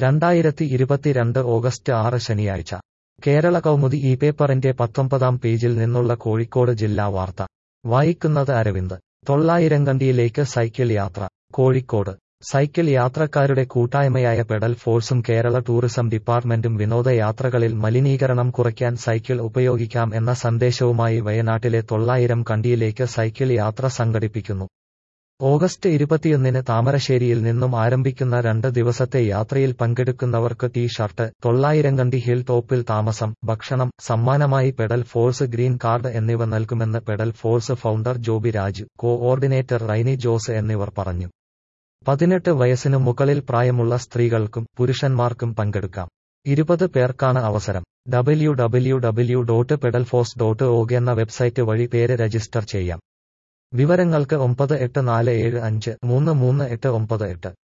2022 August 6 ശനിയാഴ്ച കേരള കൗമുദി ഈ പേപ്പറിന്റെ 19-ാം പേജിൽ നിന്നുള്ള കോഴിക്കോട് ജില്ലാ വാർത്ത വായിക്കുന്നത് അരവിന്ദ്. 900 കണ്ടിയിലേക്ക് സൈക്കിൾ യാത്ര. കോഴിക്കോട് സൈക്കിൾ യാത്രക്കാരുടെ കൂട്ടായ്മയായ പെഡൽ ഫോഴ്സും കേരള ടൂറിസം ഡിപ്പാർട്ട്മെന്റും വിനോദയാത്രകളിൽ മലിനീകരണം കുറയ്ക്കാൻ സൈക്കിൾ ഉപയോഗിക്കാം എന്ന സന്ദേശവുമായി വയനാട്ടിലെ 900 കണ്ടിയിലേക്ക് സൈക്കിൾ യാത്ര സംഘടിപ്പിക്കുന്നു. ഓഗസ്റ്റ് 21-ന് താമരശ്ശേരിയിൽ നിന്നും ആരംഭിക്കുന്ന 2 ദിവസത്തെ യാത്രയിൽ പങ്കെടുക്കുന്നവർക്ക് ടി-ഷർട്ട്, 900 കണ്ടി ഹിൽ ടോപ്പിൽ താമസം, ഭക്ഷണം, സമ്മാനമായി പെഡൽ ഫോഴ്സ് ഗ്രീൻ കാർഡ് എന്നിവ നൽകുമെന്ന് Pedal Force founder Joby Raj, coordinator Rainy Jose എന്നിവർ പറഞ്ഞു. 18 വയസ്സിനു മുകളിൽ പ്രായമുള്ള സ്ത്രീകൾക്കും പുരുഷന്മാർക്കും പങ്കെടുക്കാം. 20 പേർക്കാണ് അവസരം. www.pedalforce.org എന്ന വെബ്സൈറ്റ് വഴി പേര് രജിസ്റ്റർ ചെയ്യാം. വിവരങ്ങൾക്ക് 9847533898.